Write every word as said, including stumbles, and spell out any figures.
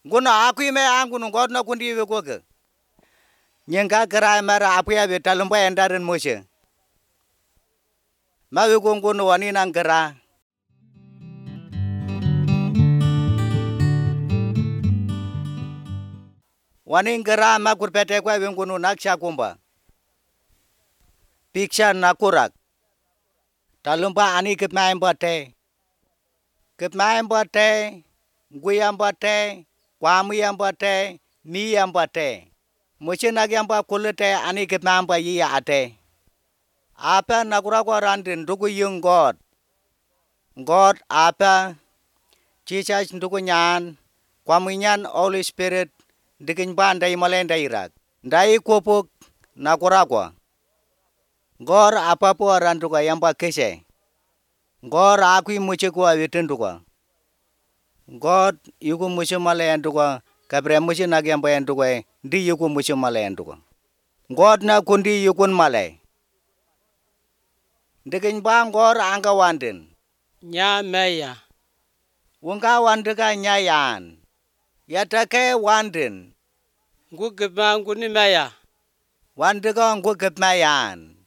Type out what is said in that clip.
Gono aku ime angu no God na kundi we koke. Nyenga kara mara apu ya be talumba endaren Moshe. Ma we gono wani nang kara. Wani kara ma kurpete kwa we gono naksha kumba. Piksha nakurak. Talumba ani kipma embate. Kipma embate. Guyambate. Kwamu yambate. Mi yambate. Moshe nagyamba kulete ani kipma amba yi ate. Apa nakura kwa randin dugu yung God. God apa. Jesus dugu nyan. Kwamu nyan Holy Spirit. Dikin ba ndai malenda irak. Ndai kopuk nakura kwa. God apa po randuka yamba kese. God aku Moshe kwa wetenduka. God yuko Moshe malayanduka. Kabre Moshe nagyamba yanduka. Di yuko Moshe malayanduka. God na kundi yukun malay. Dikin ba ngor anga wandin. Nya meya. Wunga wandika nyayan. Yatake wandin. Ngu gibma ngu ni meya. Wandika ngu kipmayan.